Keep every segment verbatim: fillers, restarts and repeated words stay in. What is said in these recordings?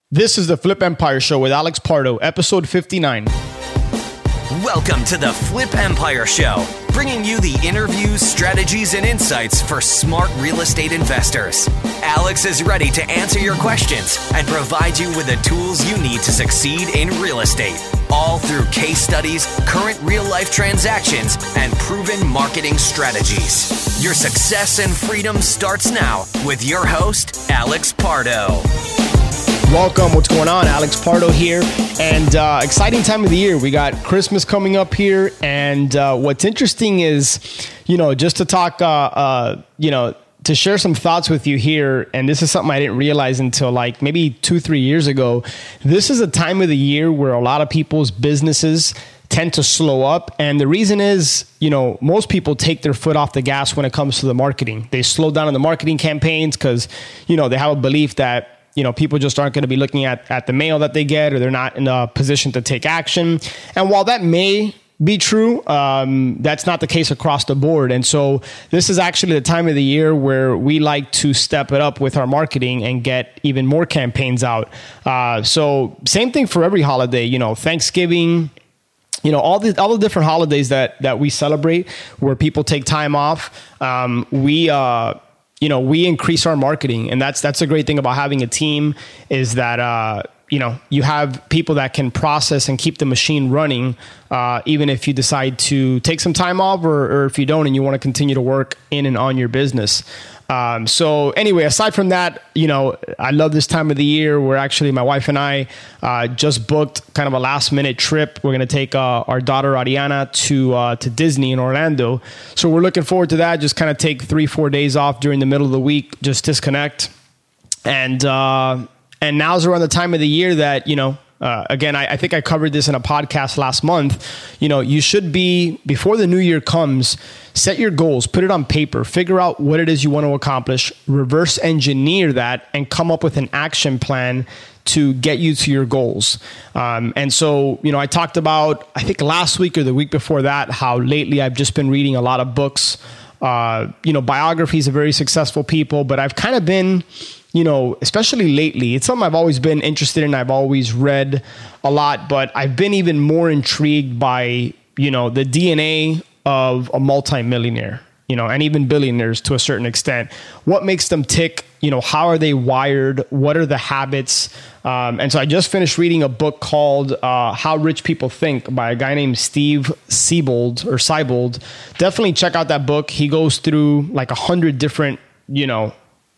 This is the Flip Empire Show with Alex Pardo, episode fifty-nine. Welcome to the Flip Empire Show, bringing you the interviews, strategies, and insights for smart real estate investors. Alex is ready to answer your questions and provide you with the tools you need to succeed in real estate, all through case studies, current real-life transactions, and proven marketing strategies. Your success and freedom starts now with your host, Alex Pardo. Welcome. What's going on? Alex Pardo here. And uh, exciting time of the year. We got Christmas coming up here. And uh, what's interesting is, you know, just to talk, uh, uh, you know, to share some thoughts with you here. And this is something I didn't realize until like maybe two, three years ago. This is a time of the year where a lot of people's businesses tend to slow up. And the reason is, you know, most people take their foot off the gas when it comes to the marketing. They slow down on the marketing campaigns because, you know, they have a belief that, you know, people just aren't going to be looking at, at the mail that they get, or they're not in a position to take action. And while that may be true, um, that's not the case across the board. And so this is actually the time of the year where we like to step it up with our marketing and get even more campaigns out. Uh, so same thing for every holiday, you know, Thanksgiving, you know, all the all the different holidays that that we celebrate where people take time off. Um, we uh you know, we increase our marketing, and that's, that's a great thing about having a team is that, uh, you know, you have people that can process and keep the machine running, uh, even if you decide to take some time off or, or if you don't, and you want to continue to work in and on your business. Um, so anyway, aside from that, you know, I love this time of the year where actually my wife and I uh, just booked kind of a last minute trip. We're going to take uh, our daughter Ariana to uh, to Disney in Orlando. So we're looking forward to that. Just kind of take three, four days off during the middle of the week, just disconnect. And uh, and now's around the time of the year that, you know, Uh, again, I, I think I covered this in a podcast last month. You know, you should be, before the new year comes, set your goals, put it on paper, figure out what it is you want to accomplish, reverse engineer that, and come up with an action plan to get you to your goals. Um, and so, you know, I talked about, I think last week or the week before that, how lately I've just been reading a lot of books, uh, you know, biographies of very successful people, but I've kind of been, you know, especially lately, it's something I've always been interested in. I've always read a lot, but I've been even more intrigued by, you know, the D N A of a multimillionaire, you know, and even billionaires to a certain extent. What makes them tick? You know, how are they wired? What are the habits? Um, and so I just finished reading a book called uh, How Rich People Think by a guy named Steve Siebold or Siebold. Definitely check out that book. He goes through like a hundred different, you know,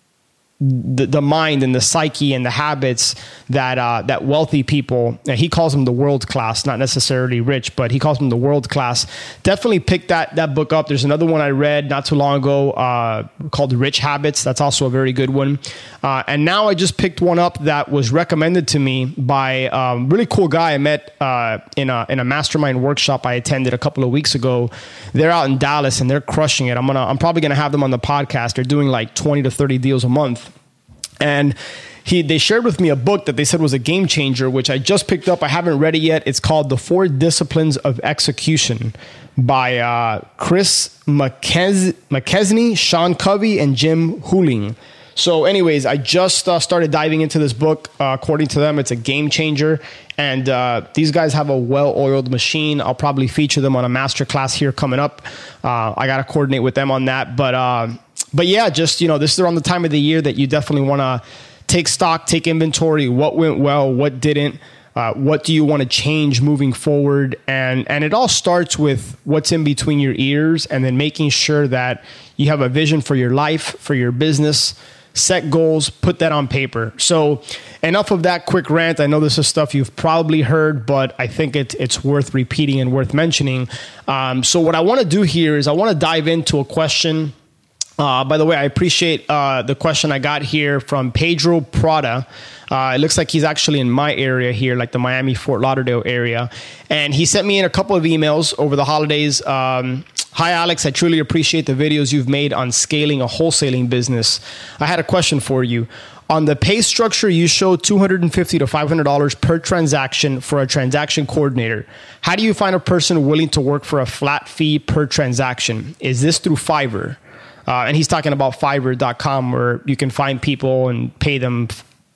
The, the mind and the psyche and the habits that uh, that wealthy people, he calls them the world class, not necessarily rich, but he calls them the world class. Definitely pick that that book up. There's another one I read not too long ago uh, called Rich Habits. That's also a very good one. Uh, and now I just picked one up that was recommended to me by a really cool guy I met uh, in a in a mastermind workshop I attended a couple of weeks ago. They're out in Dallas and they're crushing it. I'm gonna I'm probably gonna have them on the podcast. They're doing like twenty to thirty deals a month. And he, they shared with me a book that they said was a game changer, which I just picked up. I haven't read it yet. It's called The Four Disciplines of Execution by uh, Chris McKes- McKesney, Sean Covey, and Jim Huling. So anyways, I just uh, started diving into this book. Uh, according to them, it's a game changer. And uh, these guys have a well-oiled machine. I'll probably feature them on a masterclass here coming up. Uh, I got to coordinate with them on that. But uh, but yeah, just, you know, this is around the time of the year that you definitely want to take stock, take inventory. What went well, what didn't? Uh, what do you want to change moving forward? And and it all starts with what's in between your ears, and then making sure that you have a vision for your life, for your business. Set goals, put that on paper. So enough of that quick rant. I know this is stuff you've probably heard, but I think it, it's worth repeating and worth mentioning. Um, so what I want to do here is I want to dive into a question. Uh, by the way, I appreciate uh, the question I got here from Pedro Prada. Uh, it looks like he's actually in my area here, like the Miami, Fort Lauderdale area. And he sent me in a couple of emails over the holidays. Um, Hi, Alex. I truly appreciate the videos you've made on scaling a wholesaling business. I had a question for you. On the pay structure, you show two hundred fifty dollars to five hundred dollars per transaction for a transaction coordinator. How do you find a person willing to work for a flat fee per transaction? Is this through Fiverr? Uh, and he's talking about Fiverr dot com, where you can find people and pay them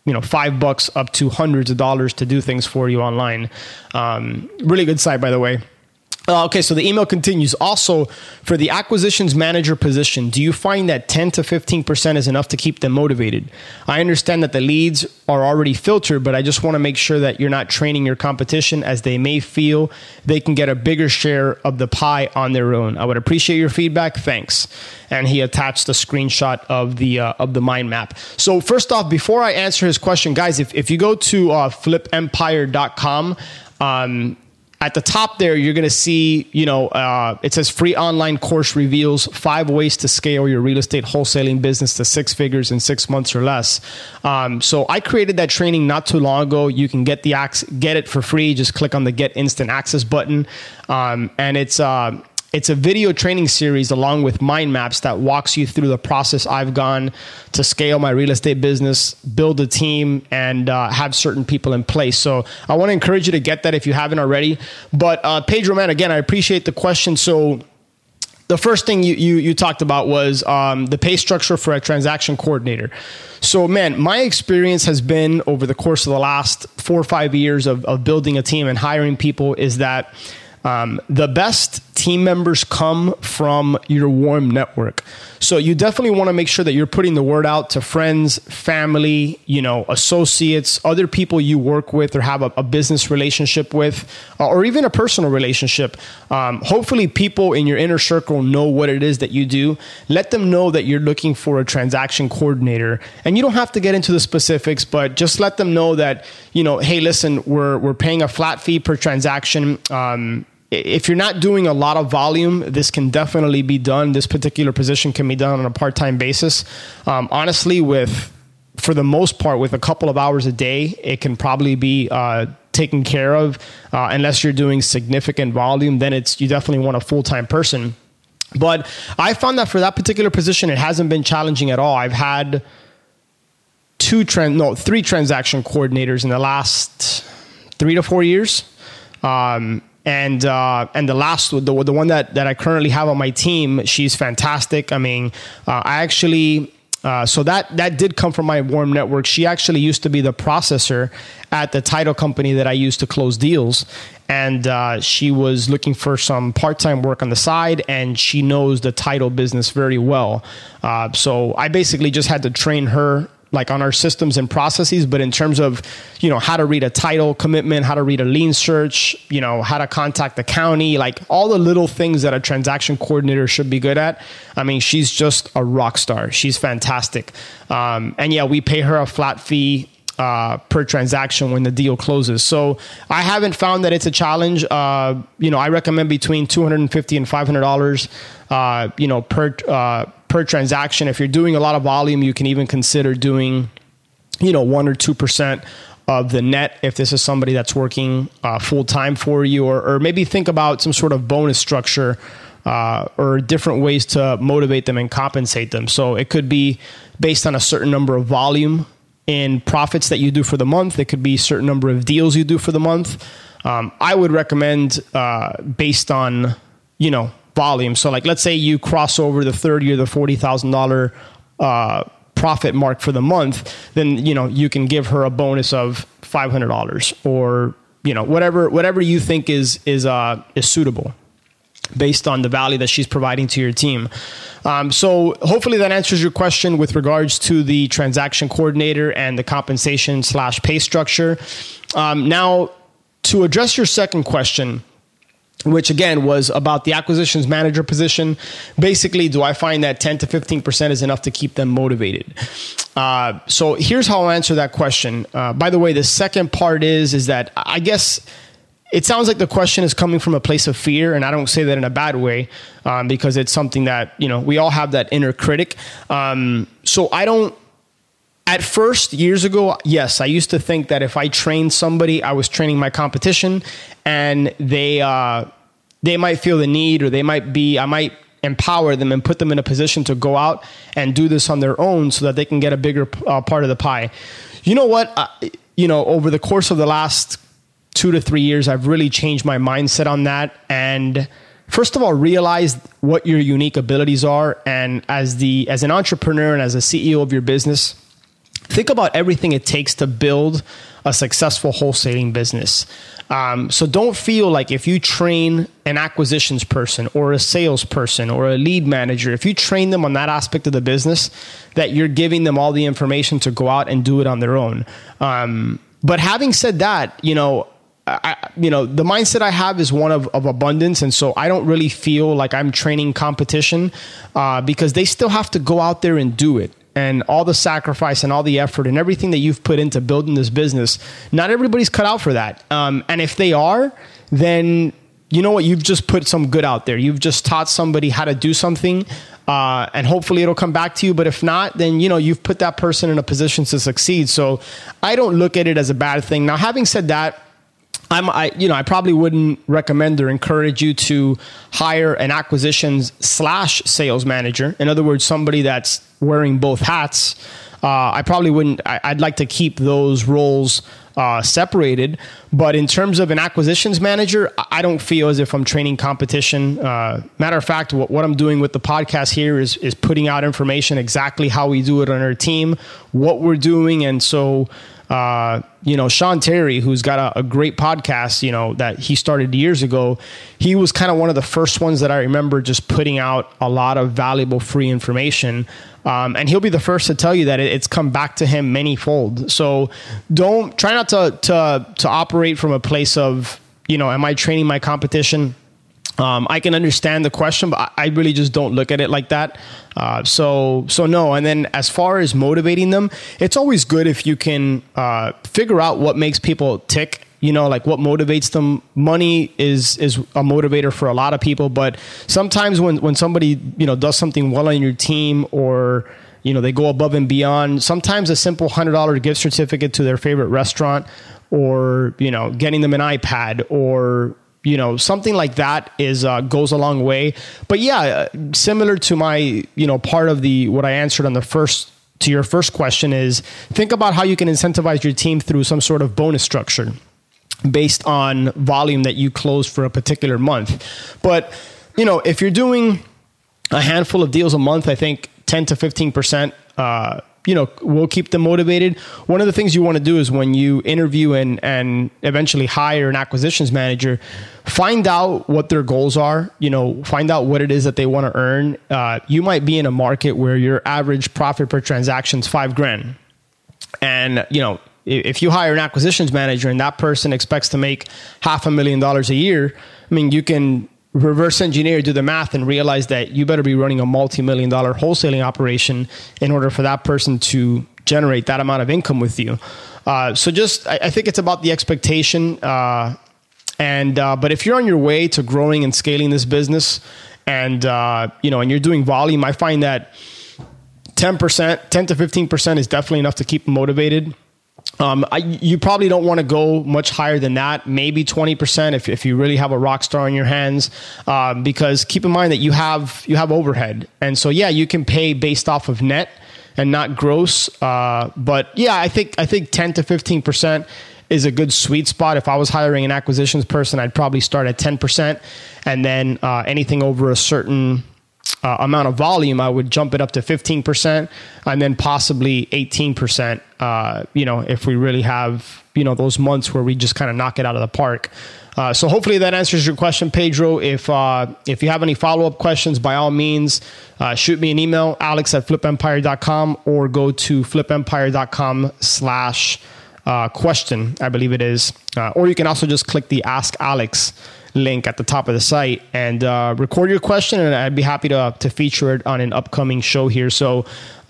you know, five bucks up to hundreds of dollars to do things for you online. Um, really good site, by the way. Uh, okay, so the email continues. Also, for the acquisitions manager position, do you find that ten to fifteen percent is enough to keep them motivated? I understand that the leads are already filtered, but I just want to make sure that you're not training your competition, as they may feel they can get a bigger share of the pie on their own. I would appreciate your feedback. Thanks. And he attached a screenshot of the uh, of the mind map. So first off, before I answer his question, guys, if, if you go to uh, flip empire dot com, um, at the top there, you're going to see, you know, uh, it says free online course reveals five ways to scale your real estate wholesaling business to six figures in six months or less. Um, so I created that training not too long ago. You can get the ac- get it for free. Just click on the Get Instant Access button. Um, and it's... Uh, It's a video training series along with mind maps that walks you through the process I've gone to scale my real estate business, build a team, and uh, have certain people in place. So I want to encourage you to get that if you haven't already. But uh, Pedro, man, again, I appreciate the question. So the first thing you you, you talked about was um, the pay structure for a transaction coordinator. So, man, my experience has been over the course of the last four or five years of, of building a team and hiring people is that Um, the best team members come from your warm network. So you definitely want to make sure that you're putting the word out to friends, family, you know, associates, other people you work with or have a, a business relationship with, uh, or even a personal relationship. Um, hopefully people in your inner circle know what it is that you do. Let them know that you're looking for a transaction coordinator. And you don't have to get into the specifics, but just let them know that, you know, hey, listen, we're, we're paying a flat fee per transaction. Um, If you're not doing a lot of volume, this can definitely be done. This particular position can be done on a part-time basis. Um, honestly, with for the most part, with a couple of hours a day, it can probably be uh, taken care of. Uh, unless you're doing significant volume, then it's you definitely want a full-time person. But I found that for that particular position, it hasn't been challenging at all. I've had two trans no three transaction coordinators in the last three to four years. Um, And uh, and the last, the the one that, that I currently have on my team, she's fantastic. I mean, uh, I actually, uh, so that that did come from my warm network. She actually used to be the processor at the title company that I used to close deals. And uh, she was looking for some part-time work on the side, and she knows the title business very well. Uh, so I basically just had to train her like on our systems and processes, but in terms of, you know, how to read a title commitment, how to read a lien search, you know, how to contact the county, like all the little things that a transaction coordinator should be good at. I mean, she's just a rock star. She's fantastic. Um, and yeah, we pay her a flat fee uh, per transaction when the deal closes. So I haven't found that it's a challenge. Uh, you know, I recommend between two hundred fifty dollars and five hundred dollars, uh, you know, per, uh, per transaction. If you're doing a lot of volume, you can even consider doing, you know, one or two percent of the net if this is somebody that's working uh, full time for you, or, or maybe think about some sort of bonus structure uh, or different ways to motivate them and compensate them. So it could be based on a certain number of volume in profits that you do for the month. It could be a certain number of deals you do for the month. Um, I would recommend uh, based on, you know, volume. So like, let's say you cross over the thirty or the forty thousand dollars uh, profit mark for the month, then, you know, you can give her a bonus of five hundred dollars, or, you know, whatever, whatever you think is, is, uh, is suitable based on the value that she's providing to your team. Um, so hopefully that answers your question with regards to the transaction coordinator and the compensation slash pay structure. Um, now to address your second question, which again was about the acquisitions manager position. Basically, do I find that ten to fifteen percent is enough to keep them motivated? Uh, so here's how I'll answer that question. Uh, by the way, the second part is, is that I guess it sounds like the question is coming from a place of fear, and I don't say that in a bad way, um, because it's something that, you know, we all have that inner critic. Um, so I don't, At first, years ago, yes, I used to think that if I trained somebody, I was training my competition, and they uh, they might feel the need, or they might be, I might empower them and put them in a position to go out and do this on their own so that they can get a bigger uh, part of the pie. You know what? Uh, you know, over the course of the last two to three years, I've really changed my mindset on that. And first of all, realize what your unique abilities are. And as the as an entrepreneur and as a C E O of your business, think about everything it takes to build a successful wholesaling business. Um, so don't feel like if you train an acquisitions person or a salesperson or a lead manager, if you train them on that aspect of the business, that you're giving them all the information to go out and do it on their own. Um, but having said that, you know, I, you know, the mindset I have is one of, of abundance. And so I don't really feel like I'm training competition uh, because they still have to go out there and do it. And all the sacrifice and all the effort and everything that you've put into building this business, not everybody's cut out for that. Um, and if they are, then you know what? You've just put some good out there. You've just taught somebody how to do something, uh, and hopefully it'll come back to you. But if not, then, you know, you've put that person in a position to succeed. So I don't look at it as a bad thing. Now, having said that, I'm, I, you know, I probably wouldn't recommend or encourage you to hire an acquisitions slash sales manager. In other words, somebody that's wearing both hats. Uh, I probably wouldn't. I, I'd like to keep those roles uh, separated. But in terms of an acquisitions manager, I don't feel as if I'm training competition. Uh, matter of fact, what, what I'm doing with the podcast here is is putting out information exactly how we do it on our team, what we're doing, and so. Uh, you know, Sean Terry, who's got a, a great podcast, you know, that he started years ago, he was kind of one of the first ones that I remember just putting out a lot of valuable free information. Um, and he'll be the first to tell you that it, it's come back to him manyfold. So don't try not to, to, to operate from a place of, you know, am I training my competition? Um, I can understand the question, but I really just don't look at it like that. Uh, so, so no. And then as far as motivating them, it's always good if you can uh, figure out what makes people tick. You know, like what motivates them. Money is is a motivator for a lot of people, but sometimes when when somebody, you know, does something well on your team, or you know, they go above and beyond, sometimes a simple one hundred dollars gift certificate to their favorite restaurant, or you know, getting them an iPad, or you know, something like that is uh, goes a long way. But yeah, uh, similar to my, you know, part of the what I answered on the first to your first question is think about how you can incentivize your team through some sort of bonus structure based on volume that you close for a particular month. But you know, if you're doing a handful of deals a month, I think ten to fifteen percent. Uh, you know, will keep them motivated. One of the things you want to do is when you interview and, and eventually hire an acquisitions manager, find out what their goals are, you know, find out what it is that they want to earn. Uh, you might be in a market where your average profit per transaction is five grand. And, you know, if you hire an acquisitions manager and that person expects to make half a million dollars a year, I mean, you can reverse engineer, do the math, and realize that you better be running a multi-million dollar wholesaling operation in order for that person to generate that amount of income with you. Uh, so just, I, I think it's about the expectation. Uh, and, uh, but if you're on your way to growing and scaling this business and, uh, you know, and you're doing volume, I find that ten percent, ten to fifteen percent is definitely enough to keep them motivated. Um, I, you probably don't want to go much higher than that, maybe twenty percent if, if you really have a rock star in your hands, um, because keep in mind that you have you have overhead. And so, yeah, you can pay based off of net and not gross. Uh, but yeah, I think I think ten to fifteen percent is a good sweet spot. If I was hiring an acquisitions person, I'd probably start at ten percent. And then uh, anything over a certain Uh, amount of volume, I would jump it up to fifteen percent and then possibly eighteen percent, uh, you know, if we really have, you know, those months where we just kind of knock it out of the park. Uh, so hopefully that answers your question, Pedro. If uh, if you have any follow-up questions, by all means, uh, shoot me an email, alex at flip empire dot com, or go to flip empire dot com slash question, I believe it is. Uh, or you can also just click the Ask Alex link at the top of the site and uh, record your question, and I'd be happy to to feature it on an upcoming show here. So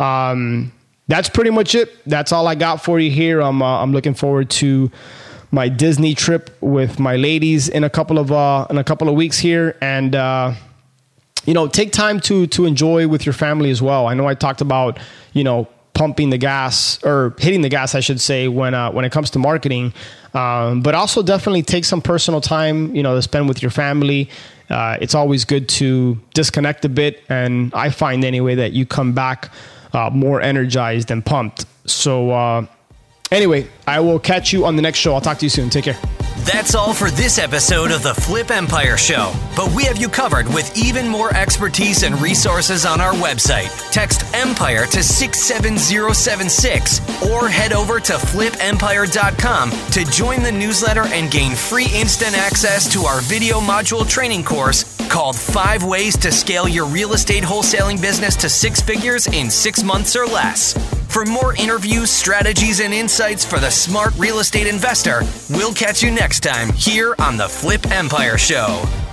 um, that's pretty much it. That's all I got for you here. I'm uh, I'm looking forward to my Disney trip with my ladies in a couple of uh, in a couple of weeks here, and uh, you know, take time to to enjoy with your family as well. I know I talked about, you know, pumping the gas or hitting the gas, I should say, when uh, when it comes to marketing. Um, but also definitely take some personal time, you know, to spend with your family. Uh, it's always good to disconnect a bit. And I find anyway that you come back uh, more energized and pumped. So uh, anyway, I will catch you on the next show. I'll talk to you soon. Take care. That's all for this episode of the Flip Empire Show. But we have you covered with even more expertise and resources on our website. Text EMPIRE to six seven zero seven six or head over to flip empire dot com to join the newsletter and gain free instant access to our video module training course called Five Ways to Scale Your Real Estate Wholesaling Business to Six Figures in Six Months or Less. For more interviews, strategies, and insights for the smart real estate investor, we'll catch you next time here on the Flip Empire Show.